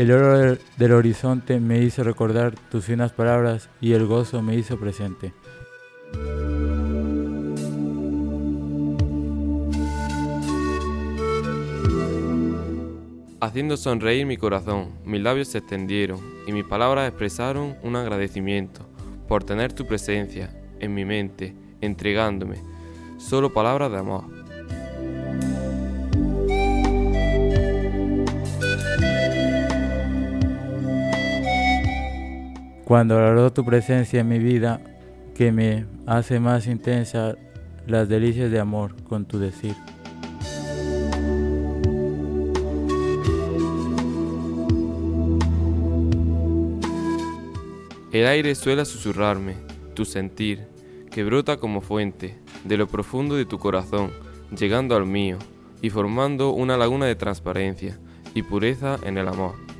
El oro del horizonte me hizo recordar tus finas palabras y el gozo me hizo presente. Haciendo sonreír mi corazón, mis labios se extendieron y mis palabras expresaron un agradecimiento por tener tu presencia en mi mente, entregándome solo palabras de amor. Cuando valoro tu presencia en mi vida, que me hace más intensa las delicias de amor con tu decir. El aire suele susurrarme, tu sentir, que brota como fuente, de lo profundo de tu corazón, llegando al mío, y formando una laguna de transparencia y pureza en el amor.